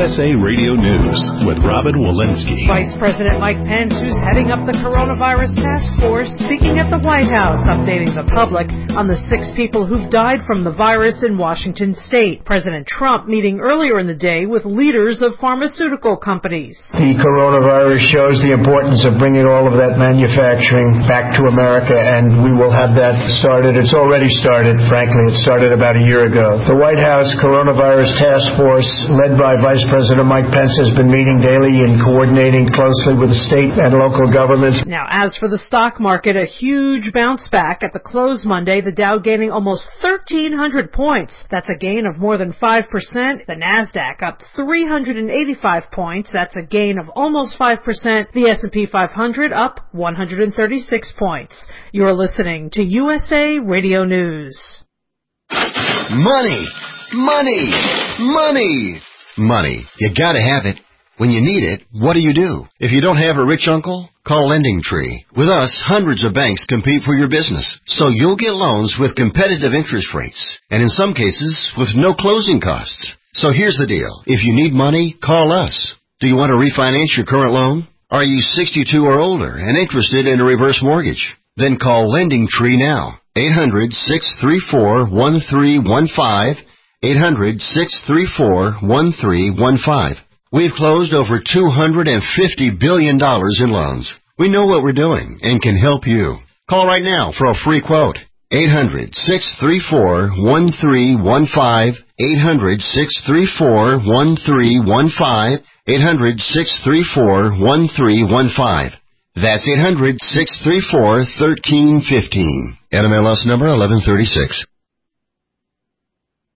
USA Radio News with Robin Walensky. Vice President Mike Pence, who's heading up the coronavirus task force, speaking at the White House, updating the public on the 6 people who've died from the virus in Washington state. President Trump meeting earlier in the day with leaders of pharmaceutical companies. The coronavirus shows the importance of bringing all of that manufacturing back to America, and we will have that started. It's already started, frankly. It started about a year ago. The White House Coronavirus Task Force, led by Vice President Mike Pence, has been meeting daily and coordinating closely with the state and local governments. Now, as for the stock market, a huge bounce back at the close Monday, the Dow gaining almost 1,300 points. That's a gain of more than 5%. The NASDAQ up 385 points. That's a gain of almost 5%. The S&P 500 up 136 points. You're listening to USA Radio News. Money! Money! Money! Money. You gotta have it. When you need it, what do? If you don't have a rich uncle, call LendingTree. With us, hundreds of banks compete for your business, so you'll get loans with competitive interest rates, and in some cases, with no closing costs. So here's the deal. If you need money, call us. Do you want to refinance your current loan? Are you 62 or older and interested in a reverse mortgage? Then call LendingTree now. 800-634-1315. 800-634-1315. We've closed over $250 billion in loans. We know what we're doing and can help you. Call right now for a free quote. 800-634-1315. 800-634-1315. 800-634-1315. That's 800-634-1315. NMLS number 1136.